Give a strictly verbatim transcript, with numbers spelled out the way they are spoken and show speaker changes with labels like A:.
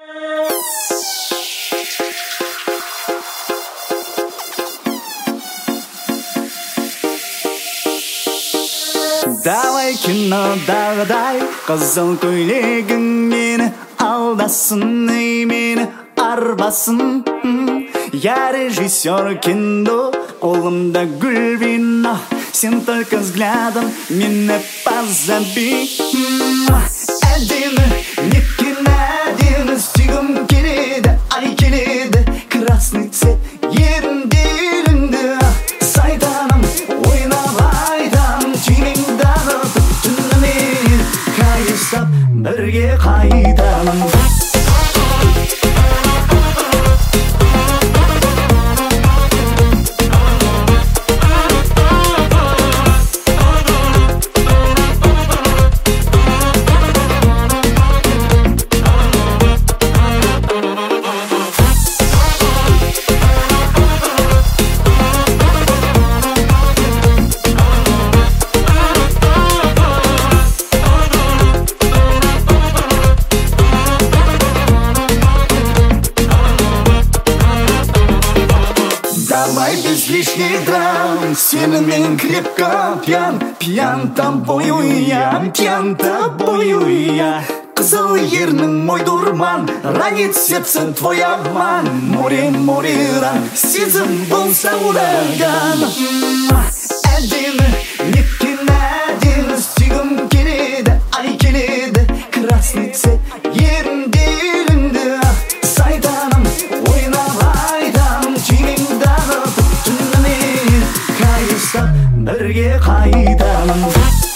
A: Давай кинодағыдай қызыл көйлегің мені алдасын, ей мені арбасын. Я режиссер кино, қолымда гүл вино, сен только взглядом меня позови. Әдемі, неткен әдемі, сүйгім келеді, ай келеді, красный цвет ерінде еліңді. Сайтаным, ойнап айтам, түймеңдағы түнімен қайыстап бірге қайтамын. Давай без лишних драм, сильный крепко пьян, пьян тобою я, пьян тобою я. Қызыл ернің мой дурман, ранит сердце твой обман. Море, море ран, сезім болса ураган. Әдемі, неткен әдемі, сүйгім келеді, ай келеді, красный цвет ерінде еліңді. Сайтаным, ойнап айтам, түймеңдағы түнімен қайыстап бірге қайтамын.